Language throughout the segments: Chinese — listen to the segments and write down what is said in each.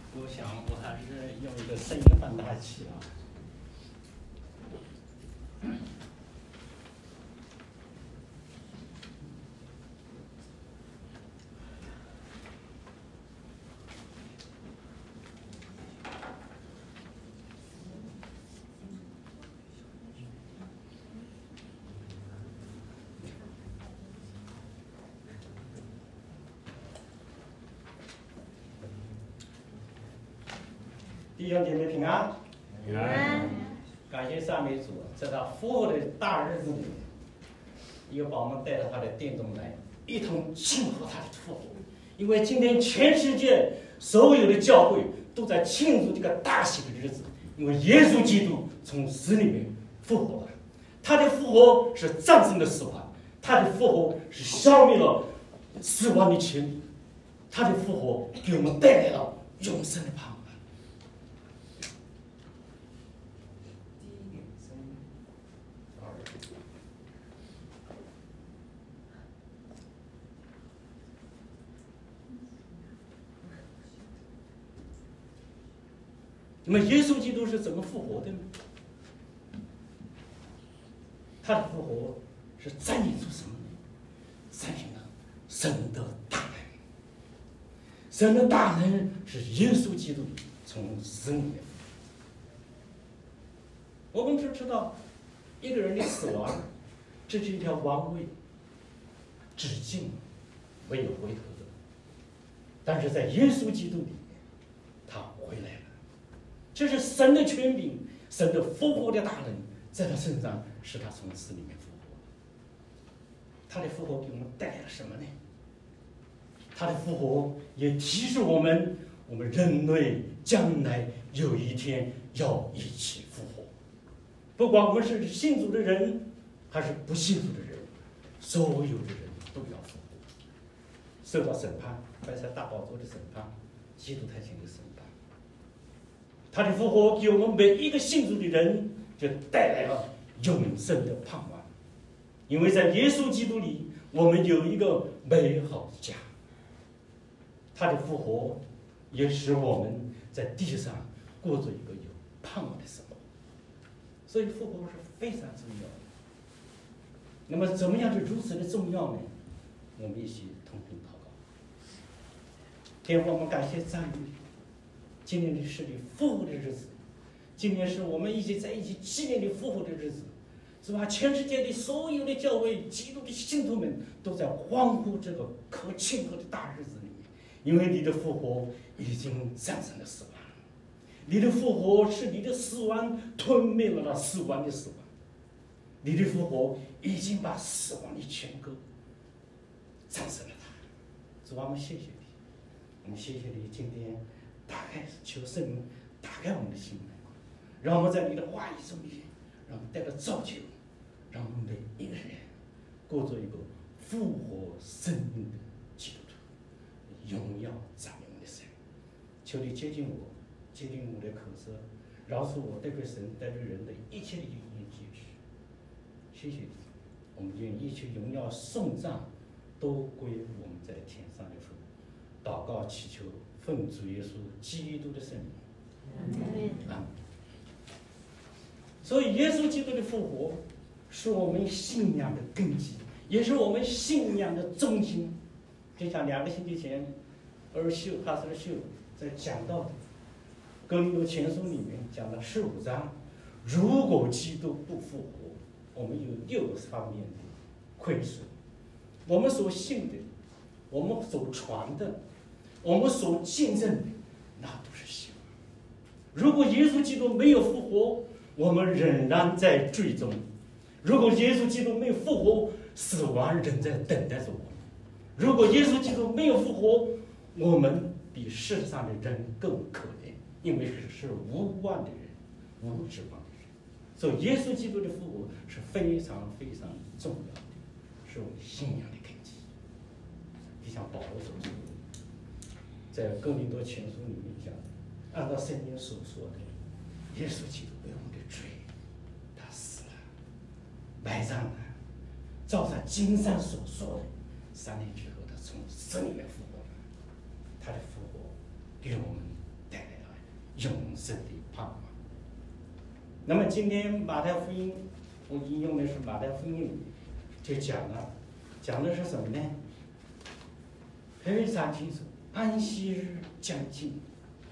我想我还是用一个声音放大器啊。弟兄姐妹平安， 平安。 感谢赞美主，在他复活的大日子里，又把我们带到他的殿中来，一同庆祝他的复活。因为今天全世界所有的教会都在庆祝这个大喜的日子，因为耶稣基督从死里面复活了。他的复活是战胜了死亡，他的复活是消灭了死亡的权利，他的复活给我们带来了永生的盼望。那么耶稣基督是怎么复活的呢？他的复活是展现出什么呢？展现了神的大能。神的大能是耶稣基督从死里面复活。我们只知道一个人的死亡，这是一条弯位，止境没有回头的。但是在耶稣基督里面，他回来了。这是神的权柄，神的复活的大能在他身上，使他从死里面复活。他的复活给我们带来了什么呢？他的复活也提示我们，我们人类将来有一天要一起复活。不管我们是信主的人，还是不信主的人，所有的人都要复活，受到审判，摆在大宝座的审判，基督台前的审判。他的复活给我们每一个信主的人就带来了永生的盼望，因为在耶稣基督里，我们有一个美好的家。他的复活也使我们在地上过着一个有盼望的生活，所以复活是非常重要的。那么怎么样就如此的重要呢？我们一起同心祷告。天父，我们感谢赞美你，今天是你复活的日子，今天是我们一起在一起纪念你复活的日子，是吧？全世界的所有的教会、基督的信徒们都在欢呼这个可庆贺的大日子里面，因为你的复活已经战胜了死亡，你的复活是你的死亡吞灭了那死亡的死亡，你的复活已经把死亡的权钩战胜了它。主啊，我们谢谢你，我们谢谢你今天打开，求圣灵打开我们的心门，让我们在你的话语中面，让我们带着造就，让我们每一个人过着一个复活生命的基督徒，荣耀赞美我们的神。求你接近我，接近我的口舌，饶恕我对神、对人的一切的言语结许。谢谢你，我们愿一切荣耀颂赞都归我们在天上的父。祷告祈求，奉主耶稣基督的圣名。阿门。所以耶稣基督的复活是我们信仰的根基，也是我们信仰的中心。就像2个星期前，帕斯秀在讲到哥林多前书里面讲到15章，如果基督不复活，我们有6个方面的亏损。我们所信的，我们所传的，我们所见证的，那都是希望。如果耶稣基督没有复活，我们仍然在罪中；如果耶稣基督没有复活，死亡仍在等待着我们。如果耶稣基督没有复活，我们比世上的人更可怜，因为是无望的人，无指望的人。所以耶稣基督的复活是非常非常重要的，是我们信仰的根基。就像保罗所说的，在哥林多前书里面讲，按照圣经所说的，耶稣基督为我们的罪，他死了，埋葬了，照他经上所说的，3年之后他从死里面复活了。他的复活给我们带来永生的盼望。那么今天马太福音，我引用的是马太福音里就讲的是什么呢？非常清楚，安息日将近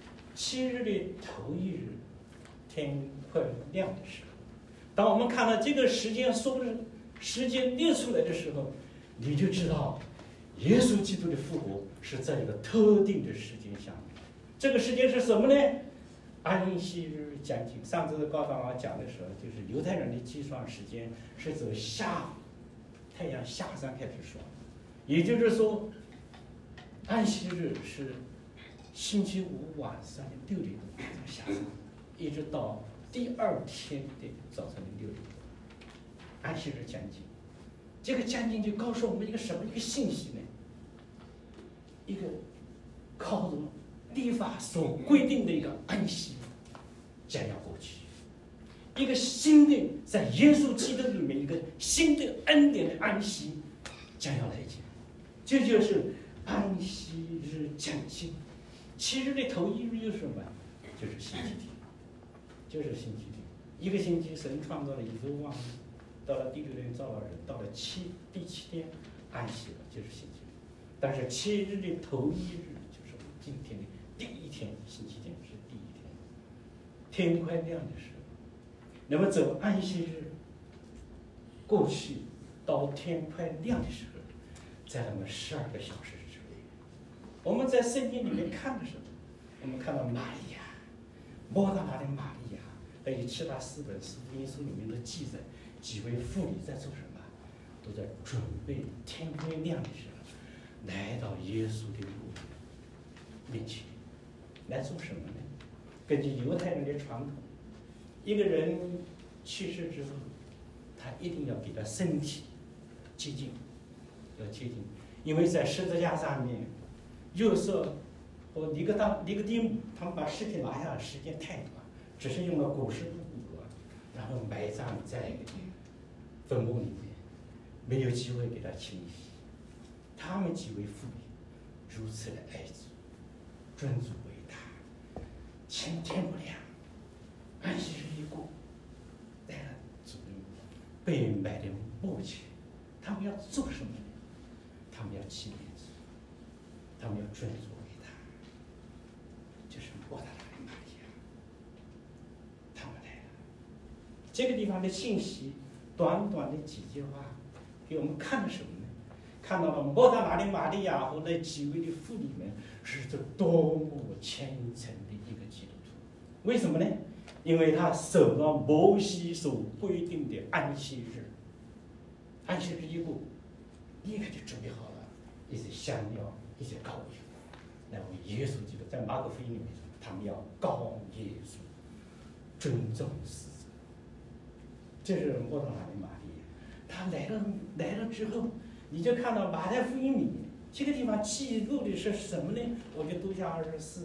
，7日的头一日，天快亮的时候，当我们看到这个时间列出来的时候，你就知道耶稣基督的复活是在一个特定的时间下面。这个时间是什么呢？安息日将近。上次高长老讲的时候，就是犹太人的计算时间是从太阳下山开始算，也就是说，安息日是星期五晚上的6点多下山，一直到第2天的早晨的6点多。安息日将近，这个将近就告诉我们一个什么一个信息呢？一个靠着律法所规定的一个安息将要过去，一个新的在耶稣基督里面一个新的恩典的安息将要来临。这就是安息日将近。7日的头一日又是什么？就是星期天，就是星期天。一个星期神创造了宇宙万物，到了第6天造了人，到了第7天安息了，就是星期天。但是7日的头一日就是我们今天的第1天，星期天是第1天，天快亮的时候。那么走安息日过去到天快亮的时候，在那么12个小时之内，我们在圣经里面看的时候，我们看到玛利亚，莫大拉的玛利亚，还有其他4本福音书里面的记载，几位妇女在做什么？都在准备天快亮的时候，来到耶稣的墓面前，来做什么呢？根据犹太人的传统，一个人去世之后，他一定要给他身体接近，要接近，因为在十字架上面，约瑟和尼哥底母他们把尸体拿下来时间太短，只是用了古时的骨骼，然后埋葬在坟墓里面，没有机会给他清洗。他们几位妇女如此的爱主，尊主为大，天不亮，安息日一过，来了主人被埋的墓前，他们要做什么呢？他们要纪念主，他们要尊主为大，就是莫大拉的玛利亚，他们来了。这个地方的信息，短短的几句话，给我们看了什么呢？看到了莫大拉的玛利亚和那几位的妇女们是这多么虔诚的一个基督徒。为什么呢？因为他守了摩西所规定的安息日，安息日一过，立刻就准备好了一些香料、一些膏油，来为耶稣基督。在马可福音里面说，他们要膏耶稣，尊重死者。这是莫大拉的玛利亚，他来了之后，你就看到马太福音里面这个地方记录的是什么呢？我就读下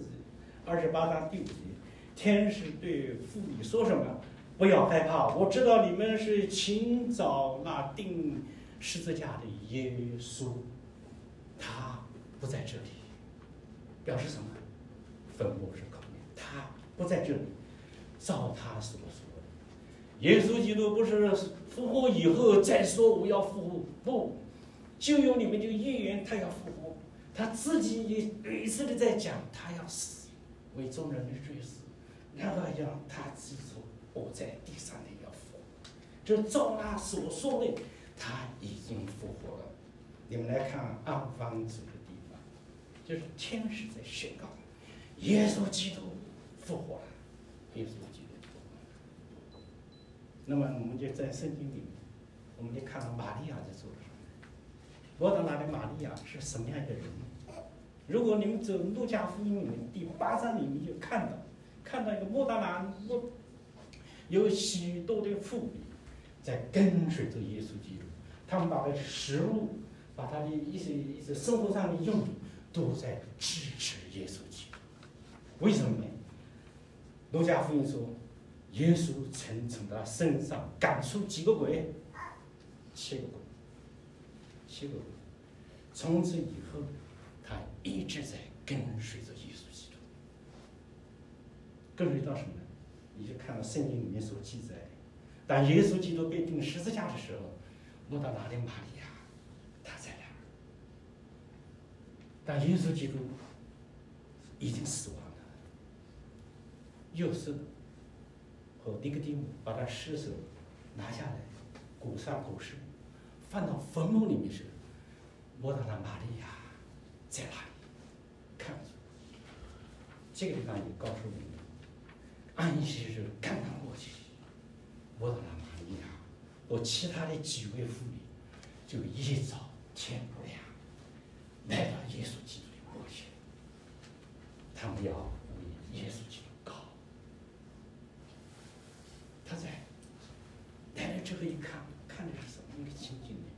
28章第5节，天使对妇女说什么？不要害怕，我知道你们是寻找那钉十字架的耶稣，他不在这里，表示什么？坟墓是空的，他不在这里。照他所说的，耶稣基督不是复活以后再说我要复活，不，旧约里面就预言他要复活，他自己也屡次的在讲他要死，为众人的罪死，然后让他自己说我在第3天要复活，就照他所说的，他已经复活了。你们来看安方主的地方，就是天使在宣告耶稣基督复活了，耶稣基督复活了。那么我们就在圣经里面，我们就看到玛利亚在做什么。莫大拉的玛利亚是什么样一个人？如果你们走路加福音里面第8章里面就看到一个莫大拉，有许多的妇女在跟随着耶稣基督，他们把他的食物，把他的一些生活上的用品都在支持耶稣基督。为什么呢？路加福音说，耶稣曾从他身上赶出几个鬼？7个鬼。7个鬼。从此以后，他一直在跟随着耶稣基督， 跟随到什么呢？你就看到圣经里面所记载的，当耶稣基督被钉十字架的时候，莫大拉的玛利亚，她在那儿。当耶稣基督已经死亡了，约瑟和尼哥底母把他尸首拿下来，裹上裹尸，放到坟墓里面时，莫大拉玛利亚在哪里？看住。这个地方也告诉我们，安息日刚刚过去，莫大拉玛利亚和其他的几位妇女就一早天不亮，来到耶稣基督的墓前，他们要为耶稣基督告。他在来了之后一看，看的是什么一个情景呢？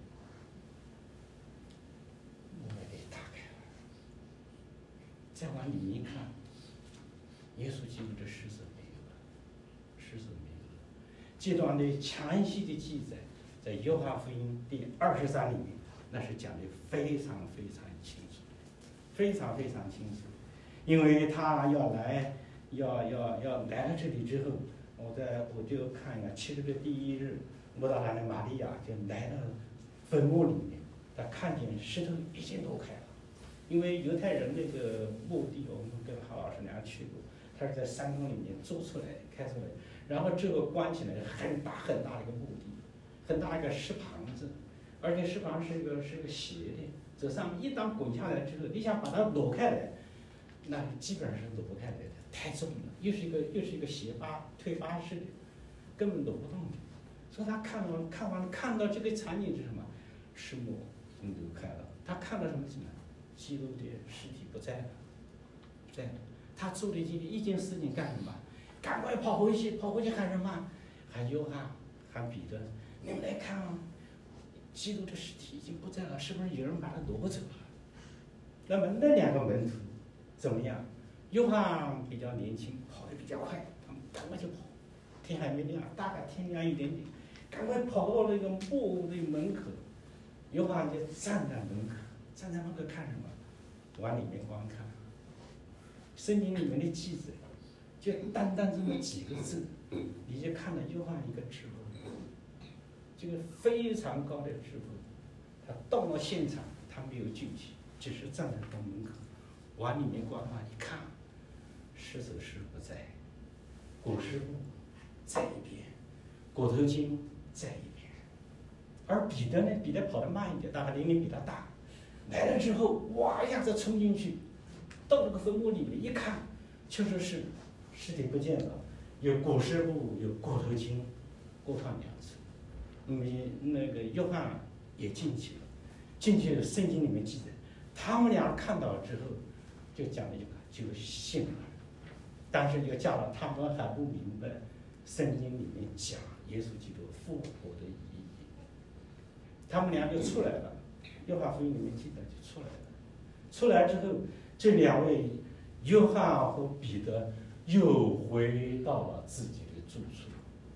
墓门给打开了，再往里面一看，耶稣基督的尸首没有了，尸首没有了。这段的详细的记载，在约翰福音第23里面，那是讲的非常非常清楚，非常非常清楚。因为他要来，要来了这里之后，我就看一下7日的第1日，莫大拉的玛利亚就来到坟墓里面，他看见石头已经挪开了。因为犹太人那个墓地，我们跟郝老师俩去过，他是在山洞里面做出来、开出来，然后这个关起来很大很大的一个墓地，很大一个石棚子，而且石棚是个斜的，这上面一旦滚下来之后，你想把它挪开来，那基本上是挪不开来的，太重了，又是一个斜巴推巴式的，根本挪不动的。所以他看到这个场景是什么？石墓挪开了，他看到什么？基督的尸体不在了，不在了。他做的一件事情干什么？赶快跑回去喊什么？喊约翰，喊彼得，你们来看啊！基督的尸体已经不在了，是不是有人把他挪走了？那么那2个门徒怎么样？约翰比较年轻，跑得比较快，他们赶快就跑。天还没亮，大概天亮一点点，赶快跑到那个墓的门口。约翰就站在门口看什么？往里面观看。圣经里面的记载，就单这么几个字，你就看到约翰一个智慧，这个非常高的智慧。他到了现场，他没有进去，只是站在洞门口，往里面观看，一看，尸首是不在，裹尸布在一边，裹头巾在一边。而彼得呢？彼得跑得慢一点，大概年龄比他大。来了之后，哇一下子冲进去，到那个坟墓里面一看，确实是尸体不见了，有裹尸布，有裹头巾，各放2处。那个约翰也进去了，进去圣经里面记载，他们俩看到之后，就讲了一个就信了，但是又讲了他们还不明白圣经里面讲耶稣基督复活的意义。他们俩就出来了，约翰福音里面记载就出来了。出来之后，这2位约翰和彼得又回到了自己的住处。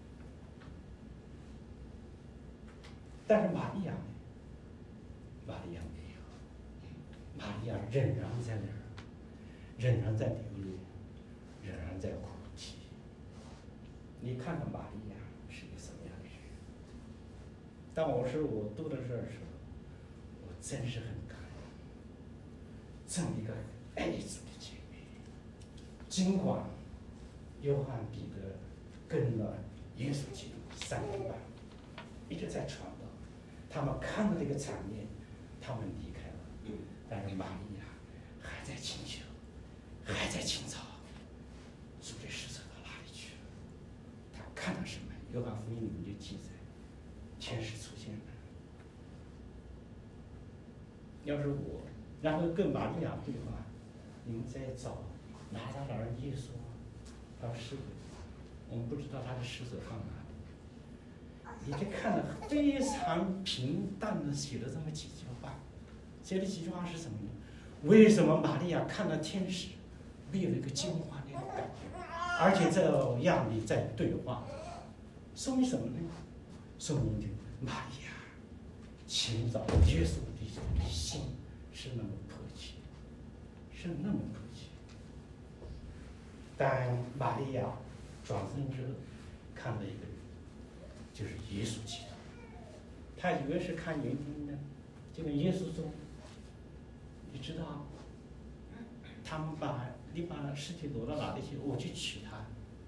但是玛利亚呢？玛利亚没有，玛利亚仍然在那儿，仍然在流泪，仍然在哭泣。你看看玛利亚是一个什么样的人？当我读到这儿的时候，我真是很感恩，这么一个爱主的姐妹，尽管约翰彼得跟了耶稣基督3年半，一直在传道，他们看到这个场面，他们离开了，但是玛利亚还在请求，还在请找，主的使者到哪里去了？他看到什么？约翰福音里面就记载，天使出现了。要是我，然后跟玛利亚对话，你们在找拿撒勒人耶稣吗？他说是的，我们不知道他的使者放哪里。你就看了非常平淡的写了这么几句话，写的几句话是什么呢？为什么玛利亚看到天使，没有一个惊慌的感觉，而且这样的在对话，说明什么呢？说明的玛利亚寻找耶稣的心是那么迫切，是那么迫切。 当玛利亚转身之后，看到一个人，就是耶稣基督。他以为是看眼睛的，就跟耶稣说：“你知道，你把尸体挪到哪里去？我去取他。”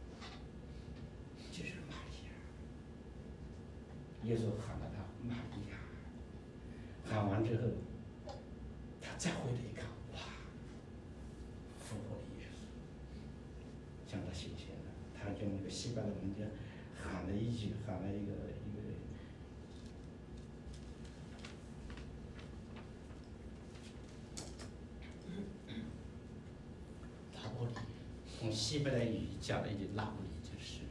就是玛利亚。耶稣喊了他玛利亚，喊完之后，他再回头一看，哇，复活的耶稣，向他显现了。他就那个西班牙文就喊了一句，喊了一个。用西班牙语讲了一句拉布里，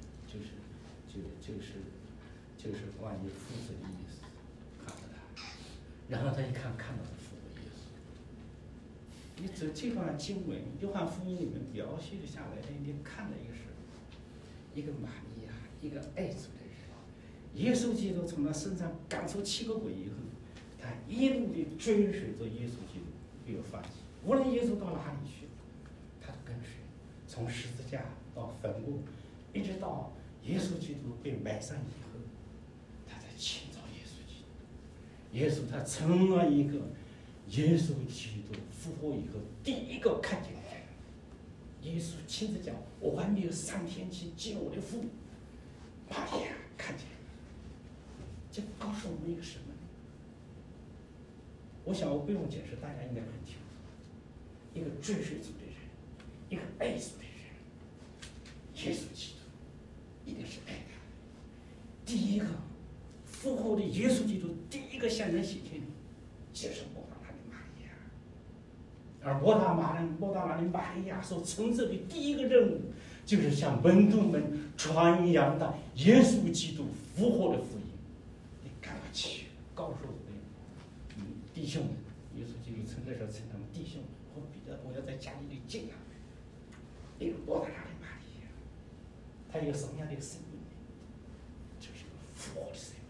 就是关于复活的意思，看到他，然后他一看到了复活耶稣。你走这段经文，约翰福音里面描写的下来的，你看到一个是，一个玛利亚，一个爱主的人，耶稣基督从他身上赶出7个鬼以后，他一路的追随着耶稣基督，没有放弃，无论耶稣到哪里去，他都跟随。从十字架到坟墓，一直到耶稣基督被埋葬以后，他才寻找耶稣基督。耶稣他成了一个耶稣基督复活以后第一个看见的人。耶稣亲自讲：“我还没有上天去见我的父。”玛利亚看见了，这告诉我们一个什么呢？我想我不用解释，大家应该很清楚。一个追随主的人，一个爱主的人。耶稣基督一定是爱他。第一个复活的耶稣基督，第一个向人显现的就是莫大拉的玛利亚。而莫大拉的玛利亚所承受的第一个任务，就是向门徒们传扬的耶稣基督复活的福音。你赶快去告诉我的弟兄们，耶稣基督称的时候称他们弟兄们，和彼得，我要在加利利见他们。那个莫大拉的玛利亚，他有什么样的一个生命呢？就是一个复活的生命。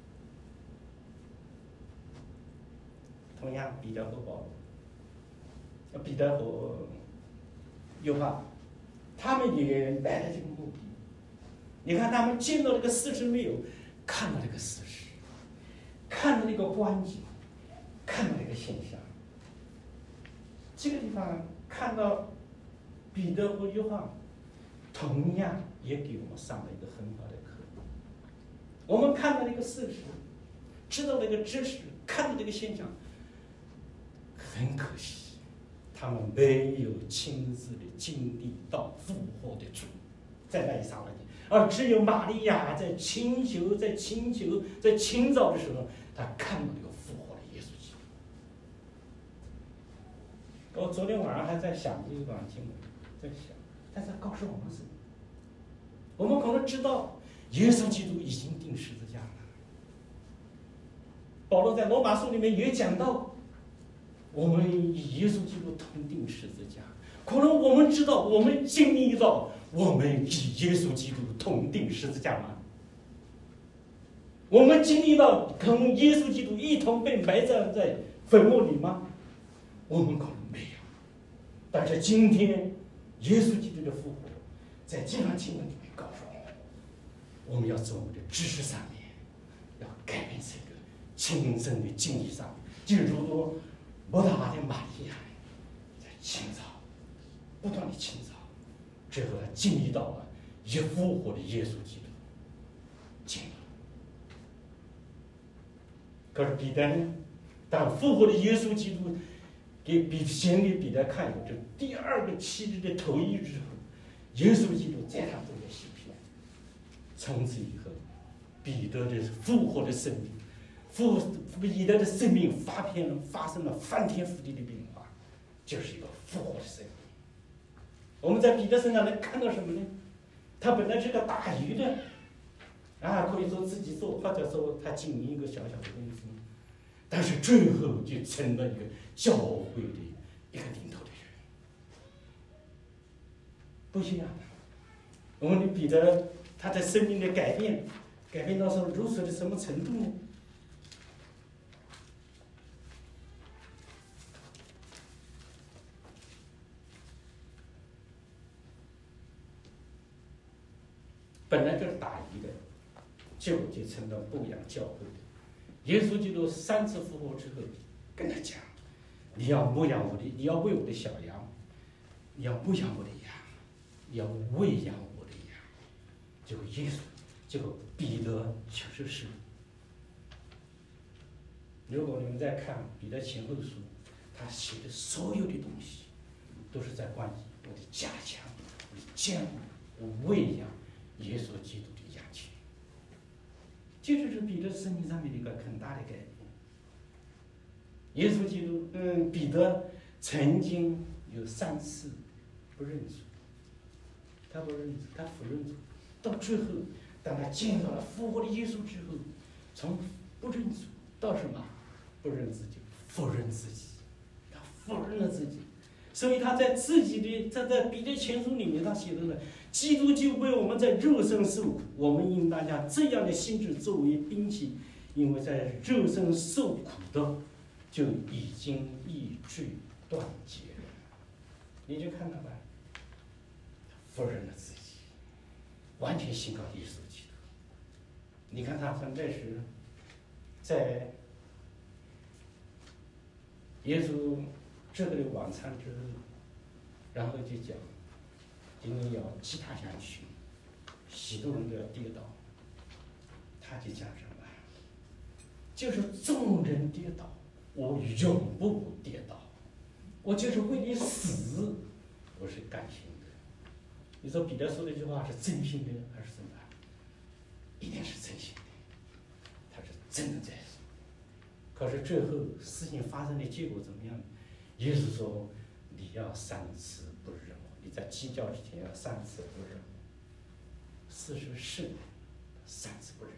同样，彼得和保罗，彼得和约翰，他们也来了这个目的。你看他们见到这个事实没有？看到这个事实，看到这个关系，看到这个现象。这个地方看到彼得和约翰，同样也给我们上了一个很好的课。我们看到这个事实，知道这个知识，看到这个现象，很可惜，他们没有亲自的经历到复活的主，在那一刹那间，而只有玛利亚在祈求、在清早的时候，他看到这个复活的耶稣基督。我昨天晚上还在想这一段经文，在想，但是告诉我们什么？我们可能知道耶稣基督已经钉十字架了。保罗在罗马书里面也讲到，我们与耶稣基督同钉十字架。可能我们知道，我们经历到，我们与耶稣基督同钉十字架吗？我们经历到跟耶稣基督一同被埋葬在坟墓里吗？我们可能没有。但是今天，耶稣基督的复活，在这段经文里面告诉我们要从我们的知识上面，要改变这个亲身的经历上面，就如同莫大拉的玛利亚在清早不断的清早，最后他经历到了一复活的耶稣基督，经历。可是彼得呢？当复活的耶稣基督先给彼得看有这第二个期日的头一之后，耶稣基督在他中间行骗。从此以后，彼得的复活的生命，彼得的生命发生了翻天覆地的变化，就是一个复活的生命。我们在彼得身上能看到什么呢？他本来是个打鱼的，可以说自己做，或者说他经营一个小小的公司，但是最后就成了一个教会的一个领头的人，不一样的。我们的彼得，他的生命的改变到如此的什么程度呢？ 本来就是打鱼的，结果就成了牧养教会的。耶稣基督3次复活之后，跟他讲：“你要牧养我的，你要喂我的小羊，你要牧养我的羊，你要喂养我的羊。”结果耶稣，结果彼得确实是。如果你们再看彼得前后书，他写的所有的东西，都是在关于我的加强、我的监护、我喂养耶稣基督的羊群。这就是彼得生命上面的一个很大的改变。耶稣基督，彼得曾经有3次不认主，他不认主，他否认主，到最后，当他见到了复活的耶稣之后，从不认主到什么？不认自己，否认自己，他否认了自己，所以他在自己的在彼得前书里面，他写的呢，基督就为我们在肉身受苦，我们应当将这样的心智作为兵器，因为在肉身受苦的，就已经意志断绝了。你就看到吧，否认了自己，完全信靠耶稣基督。你看他从那时，在耶稣这个的晚餐之后，然后就讲，今天要击他下去，许多人都要跌倒。他就讲什么？就是众人跌倒，我永不跌倒。我就是为你死，我是甘心的。你说彼得说的这句话是真心的还是什么？一定是真心的，他是真的在说。可是最后事情发生的结果怎么样？耶稣说：“你要3次不认我，你在鸡叫之前要3次不认我。”事实是3次不认。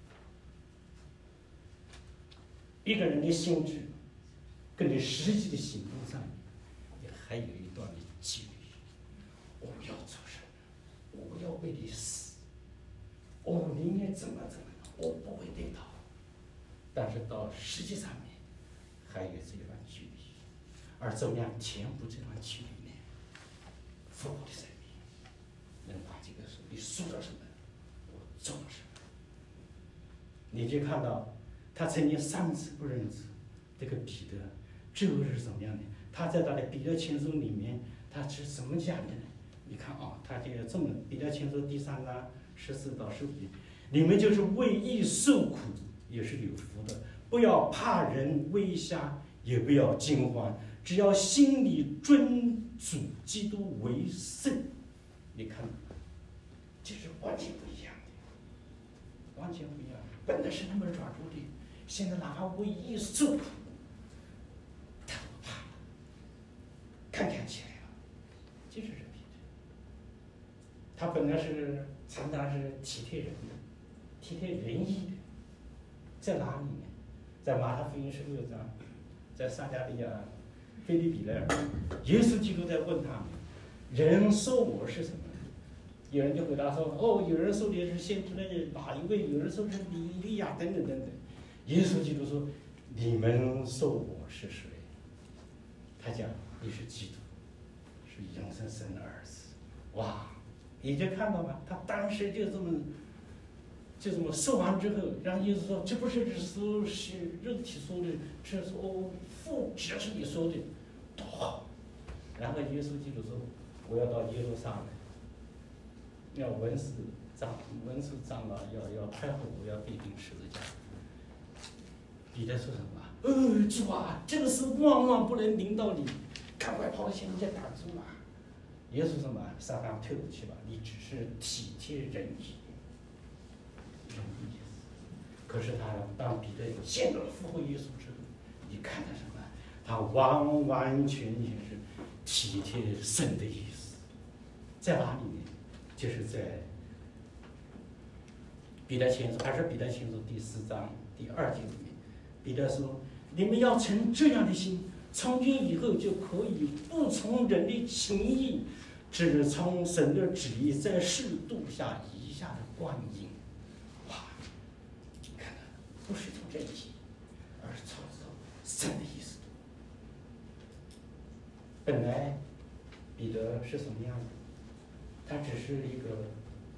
一个人的心智跟你实际的行动上面，也还有一段的距离。我要做什么？我要为你死。我宁愿怎么，我不会跌倒。但是到实际上面，还有这一段距离，而怎么样填补这段距离呢？复活的生命，能把这个你说了什么，我做了什么。你就看到，他曾经3次不认主，这个彼得，最后是怎么样的？他在他的彼得前书里面，他是怎么讲的呢？你看啊，他这个这么彼得前书第3章14到15节，你们就是为义受苦，也是有福的。不要怕人威吓，也不要惊慌，只要心里尊主基督为圣。你看，这是完全不一样的，完全不一样。本来是那么软弱的，现在哪怕为义受苦，他不怕，看起来了，这是人品的。他本来是常常是体贴人的，体贴人意的，在哪里呢？在马太福音16章，在撒加利亚、腓立比那儿，耶稣基督在问他们：人说我是什么？有人就回答说：哦，有人说你是先知的哪一位？有人说是以利亚等等等等。耶稣基督说：你们说我是谁？他讲你是基督，是永生神的儿子。哇！你就看到吗？他当时就这么说完之后，让耶稣说：“这不是只说是肉体说的，是说父只是你说的，多好。”然后耶稣基督说：“我要到耶路撒冷，要文士长老要开会，我要被钉十字架。”彼得说什么？主啊，这个事万万不能临到你，赶快跑到前面挡住啊！耶稣什么？撒旦退回去吧，你只是体贴人意。可是他当彼得见到了复活耶稣之后，你看到什么？他完完全全是体贴神的意思，在哪里呢？就是在彼得前书，还是彼得前书第4章第2节里面，彼得说：“你们要存这样的心，从今以后就可以不从人的情意，只从神的旨意，在世度下以下的光阴。”不是从人体，而是从神的意思。本来彼得是什么样的？他只是一个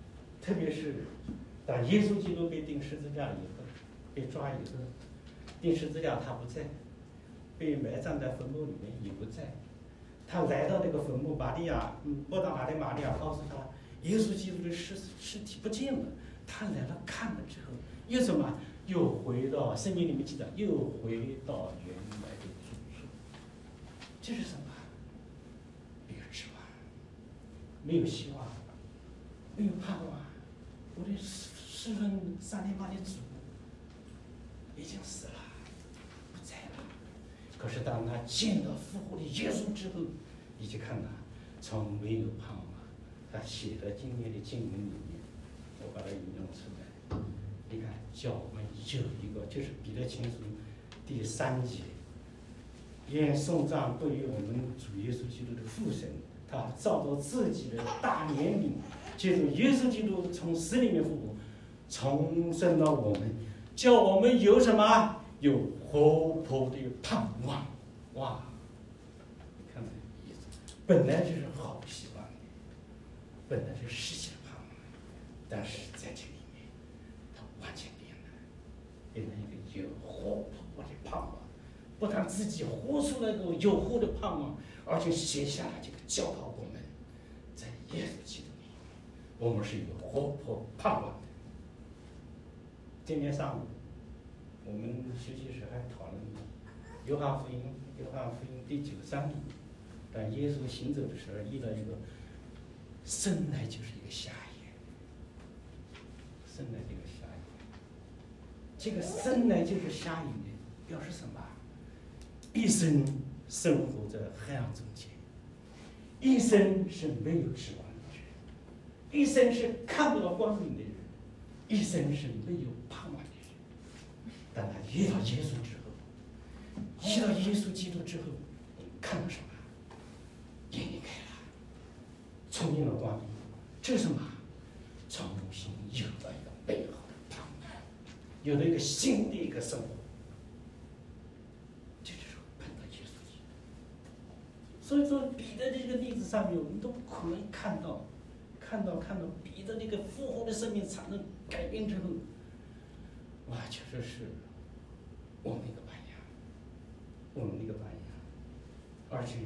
特别是当耶稣基督被钉十字架以后，被抓以后，钉十字架他不在，被埋葬在坟墓里面也不在。他来到那个坟墓，莫大拉的玛利亚告诉他，耶稣基督的尸体不见了。他来了看了之后，又什么？又回到圣经里面记载，又回到原来的住处。这是什么？没有指望，没有希望，没有盼望。我的侍奉3年8的主已经死了，不在了。可是当他见到复活的耶稣之后，你去看他，从没有盼望，他写在今天的经文里面，我把它引用出来。你看，叫我们有一个，就是彼得前书第3节，愿颂赞对于我们主耶稣基督的父神，他照着自己的大怜悯，借助耶稣基督从死里面复活，重生了我们，叫我们有什么？有活泼的盼望。哇！你看这个意思，本来就是好希望，本来是实现盼望，但是在这里面，它完全变成一个有活泼的盼望。不但自己活出来个有活的盼望，而且写下来这个教导我们，在耶稣基督里，我们是有活泼盼望的。今天上午，我们休息时还讨论约翰福音第9章里，当耶稣行走的时候遇到一个生来就是一个瞎眼，生来这个瞎眼，这个生来就是瞎眼的表示什么？一生生活在黑暗中间，一生是没有指望的人，一生是看不到光明的人，一生是没有盼望的人。当他遇到耶稣之后，遇到耶稣基督之后，看到什么？眼睛开了，重新的光明。这是什么？重新有了一个美好的盼望，有了一个新的一个生活。所以说，彼得这个例子上面，我们都可能看到彼得那个复活的生命产生改变之后，哇，确实是我们一个榜样，我们一个榜样。而且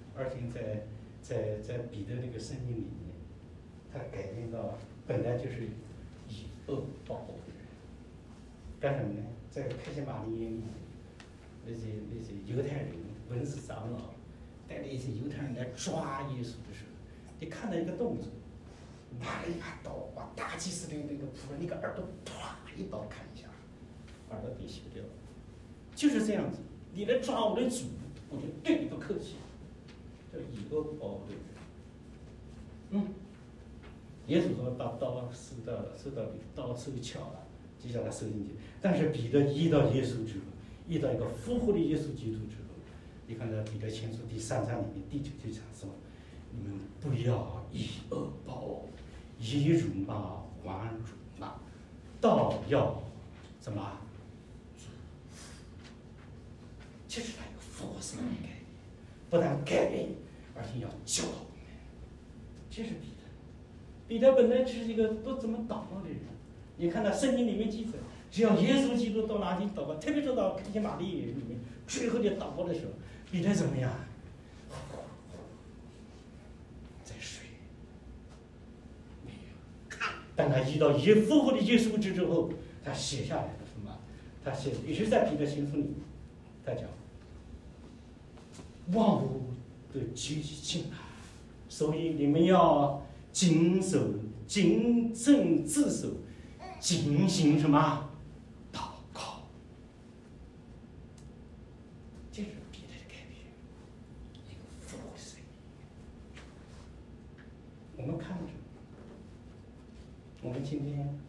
在彼得这个生命里面，他改变到本来就是以恶报恶的人，干什么呢？在开西马尼园里，那些犹太人、文士长老带着一些犹太人来抓耶稣的时候，你看到一个动作，拿了一把刀，把大祭司的那个仆人那个耳朵啪一刀砍一下，耳朵给削掉了。就是这样子，你来抓我的主，我就对你不客气，叫以恶报恶的人。耶稣说把刀收到刀收巧了，就叫他收进去。但是彼得遇到耶稣之后，遇到一个复活的耶稣基督之后，你看到彼得前书第3章里面第9节讲什么？你们不要以恶报恶，以辱骂还辱骂，倒要什么？就是他有复活生命的改变，不但改变，而且要教导我们。这是彼得。彼得本来就是一个不怎么祷告的人，你看到圣经里面记载，只要耶稣基督到哪里祷告，特别是到开西马尼园里面最后的祷告的时候，彼得怎么样？在睡，没有。当他遇到复活的耶稣之后，他写下来的什么？他写也是在彼得前书里面，他讲万物都趋近了，所以你们要谨慎自守，进行什么？祷告。这是彼得的改变，一个复活的生命。我们看着，我们今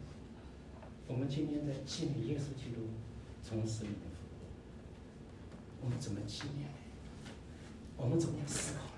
天在纪念耶稣基督从死里面复活，我们怎么纪念呢？我们怎么样思考呢？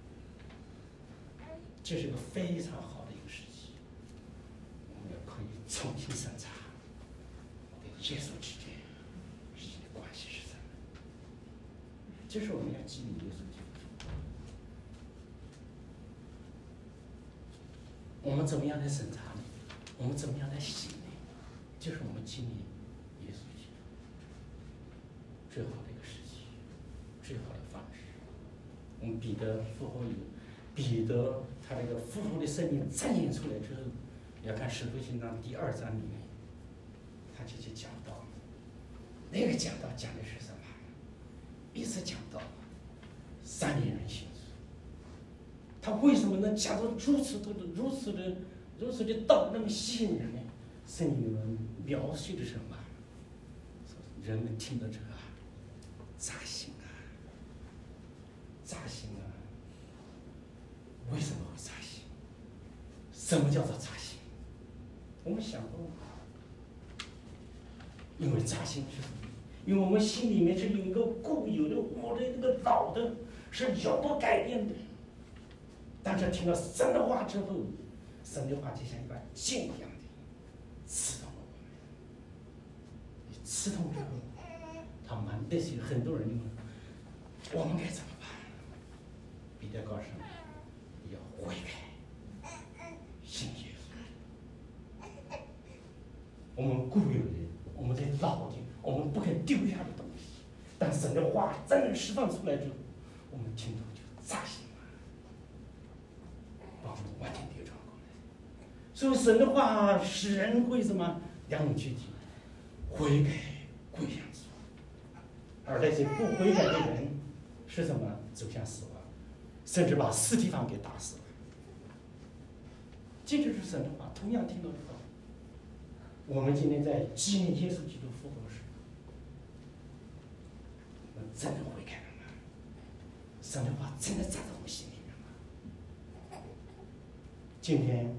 这是个非常好的一个时机，我们可以重新审查我跟耶稣之间的关系是什么。这是我们要纪念耶稣基督。我们怎么样来审查呢？ 我们怎么样来行呢？就是我们经历耶稣基督最好的一个时期，最好的方式。我们彼得复活以后，彼得他这个复活的生命展现出来之后，要看《使徒行传》第2章里面，他就去讲到，那个讲道讲的是什么？一直讲到3年人信主，他为什么能讲到如此的道那么吸引人呢？圣经里面描述的什么？人们听到这个扎心啊，扎心啊！为什么会扎心？什么叫做扎心？我们想过吗？因为扎心是什么？因为我们心里面是有一个固有的，我的那个老的是永不改变的。但是听到神的话之后，神的话就像一把剑一样的刺痛了我们。刺痛之后，他们那些很多人问我们该怎么办？彼得告诉我们要悔改，信耶稣。我们固有的，我们的老的，我们不肯丢下的东西，但神的话真正释放出来之后，我们听到就扎心了，把我们完全扭转过来。所以神的话使人会什么？两种具体，悔改归向主，而那些不悔改的人是什么？走向死亡，甚至把尸体方给打死了。这就是神的话。同样听到这个，我们今天在纪念耶稣基督复活时，我们真的悔改了吗？神的话真的扎在我们心里面吗？今天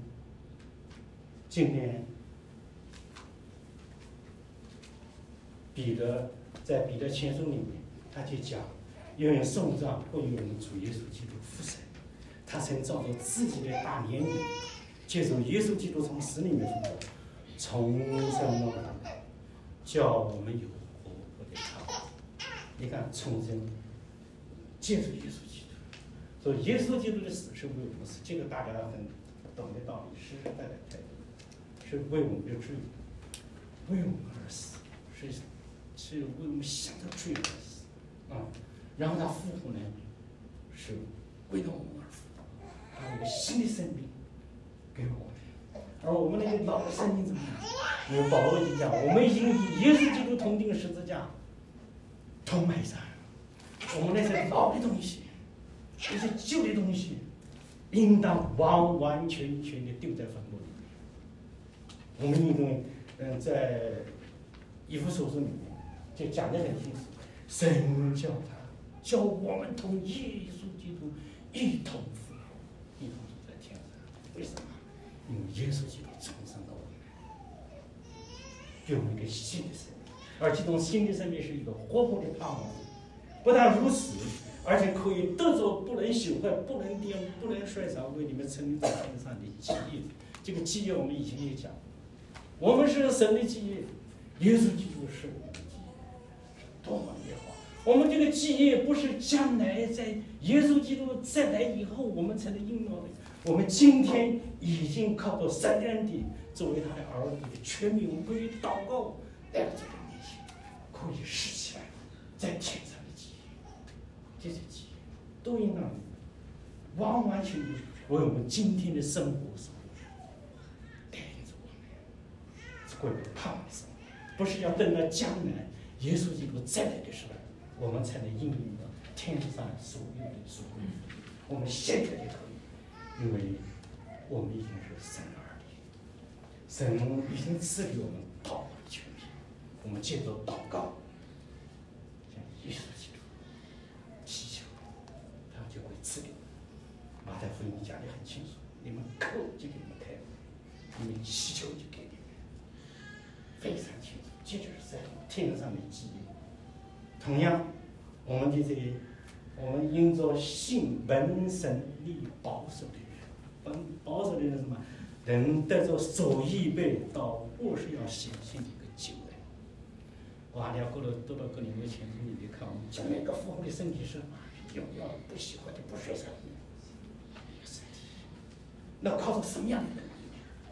彼得在彼得前书里面，他就讲，因为送葬会有我们主耶稣基督复生，他曾照着自己的大怜悯，接受耶稣基督从死里面复活，重生了我们，叫我们有活泼的盼望。你看，重生，接受耶稣基督，所以耶稣基督的死是为我们死，这个大家很懂的道理，实实在在态度，是为我们的罪，为我们而死，是为我们想的罪而死啊。然后他复活呢，是为了我们而复活，他有一个新的生命给我们。而我们那个老的生命怎么样？因为保罗就讲，我们已经与耶稣基督同钉十字架，同埋葬。我们那些老的东西，那些旧的东西，应当完完全全的丢在坟墓里面。我们因为在以弗所书里面就讲得很清楚，神叫我们同耶稣基督一同复活，一同住在天上。为什么？因为耶稣基督重生了我们，给我们一个新的生命，而这种新的生命是一个活泼的盼望。不但如此，而且可以得着不能朽坏、不能玷污、不能衰残，为你们成立在天上的基业。这个基业我们以前也讲，我们是神的基业，耶稣基督是我们的基业，多么美好！我们这个基业不是将来在耶稣基督再来以后我们才能应用的，我们今天已经靠着神的恩典，作为他的儿女的全民，我们可以祷告来到这个面前，可以实起来在天上的基业，这些基业都应当完完全全为我们今天的生活所带领着我们，是过一个盼望的生活，不是要等到将来耶稣基督再来的时候，我们才能应用到天上所有的所有。我们现在就可以，因为我们已经是神的儿女，神已经赐给我们祷告的权柄，我们借着祷告，向耶稣基督祈求，他就会赐给我们。马太福音讲得很清楚，你们叩就给你们开，你们祈求就给你们，非常清楚，这就是在天上的基业。同样，我们因着信本神力保守的人，保守的人什么？能得着所预备到末世要显现的一个救恩。哇！你要得到哥林多前书里面看，我们讲那个复活的身体是荣耀的、不喜欢的、不衰残的身体。那靠着什么样的能力？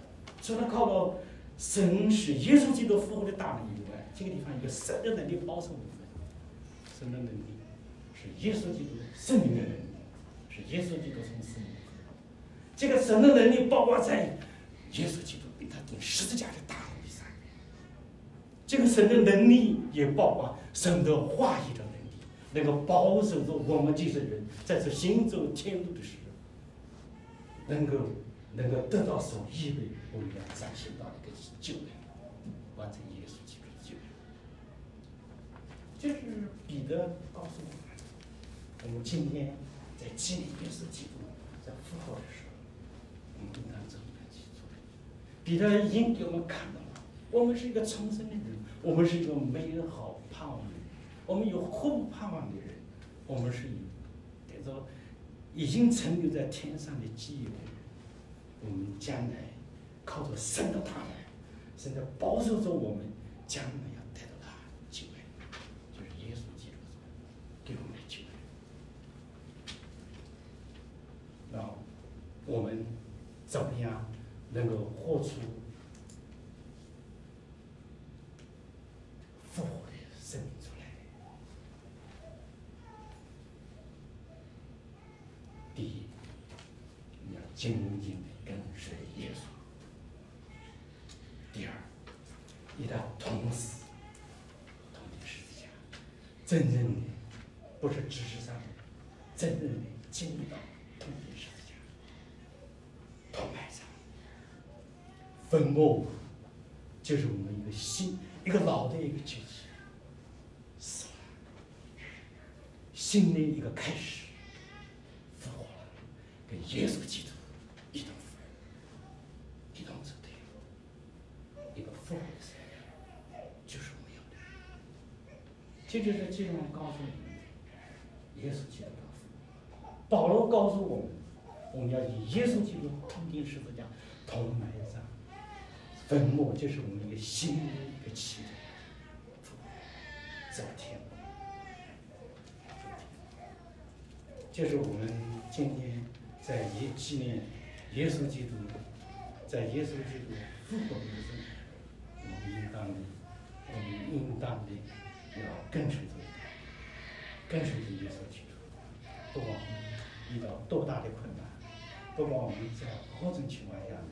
除了靠到神是耶稣基督复活的大能以外，这个地方有个神的能力保守部分。神的能力是耶稣基督圣灵的能力，是耶稣基督从死里复活。这个神的能力包括在耶稣基督被他钉十字架的大能力上面。这个神的能力也包括神的话语的能力，能够保守着我们这些人在这行走天路的时候，能够得到所预备我们要展现到一个救恩，完成耶稣基督的救恩。这是彼得告诉我们今天在经历耶稣基督在复活的时候，我们应当怎么样去做？彼得已经给我们看到了，我们是一个重生的人，我们是一个美好盼望的人，我们有后盼望的人，我们是有带着已经存留在天上的基业的人。我们将来靠着神的大能，神在保守着我们，将来要得到他救恩，就是耶稣基督给我们的救恩。那我们怎么样能够活出复活的生命出来？第一，你要紧紧的跟随耶稣。第二，与他同死，同钉十字架，真正的不是知识上的，真正的经历到同钉十字架，同埋葬，坟墓就是我们一个新、一个老的一个结局，死了，新的一个开始，复活了，跟耶稣基督一同一同走的一个复活的生命，就是我们要的。这就是经文告诉我们的，耶稣基督的复活。保罗告诉我们，我们要以耶稣基督同钉十字架，同埋葬。坟墓就是我们一个新的一个起点，走天路。就是我们今天在纪念耶稣基督，在耶稣基督复活的日子，我们应当的要跟随着他，跟随着耶稣基督，不管我们遇到多大的困难，不管我们在何种情况下，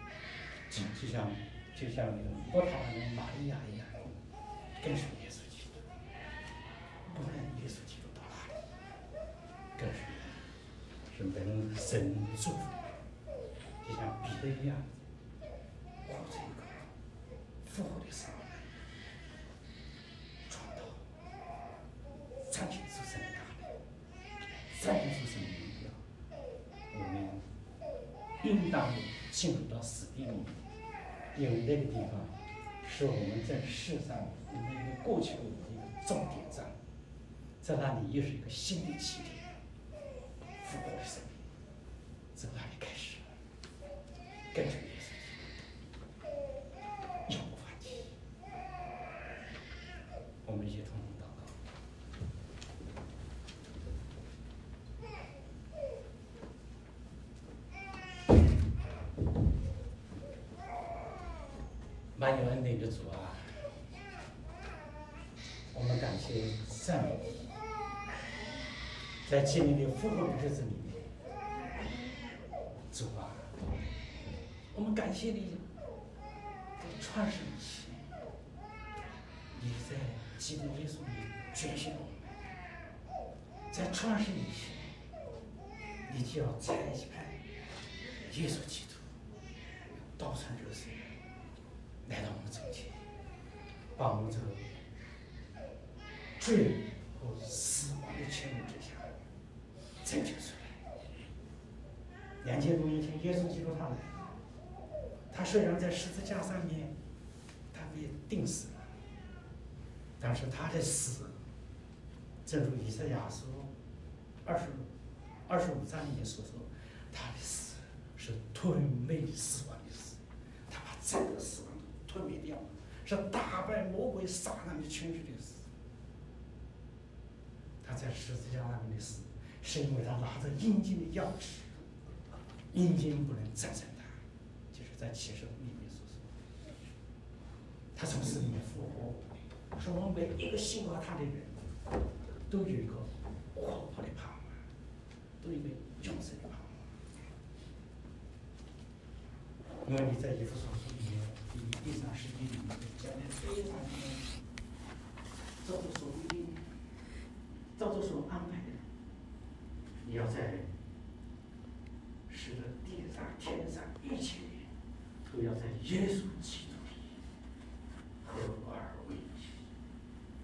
就像那个波塔的玛利亚一样，跟随耶稣基督，不论耶稣基督到哪里，跟随他，是蒙神祝福的，就像彼得一样，活着一个复活的生命，传道，彰显出神的大能，彰显出神的荣耀。我们应当进入到死地里面，因为那个地方是我们在世上我们一个过去的一个终点站，在那里又是一个新的起点，复活的生命，从那里开始，跟随耶稣，永不放弃。我们一同祷告。满有恩典的主啊，我们感谢赞美你，在今年的复活的日子里面，主啊，我们感谢你，在创世以前，你在基督耶稣里拣选我们，在创世以前，你就要差派耶稣基督道成肉身来到我们中间，把我们这个罪和死亡的权利之下拯救出来。2000多年前，耶稣基督他来了，他虽然在十字架上面他被钉死了，但是他的死，正如以赛亚书25章里面所说，他的死是吞灭死亡的死，他把整个死亡吞灭掉，是打败魔鬼撒旦的权势的死。他在十字架上面的死，是因为他拿着阴间的钥匙，阴间不能战胜他，就是在启示里面所说，他从死里面复活，说我们每一个信靠他的人，都有一个活泼的盼望，都有一个永生的盼望。因为你在以弗所书里面第3世纪里面讲的非常的照着所规定，照着所安排的，你要在使得地上天上一切都要在耶稣基督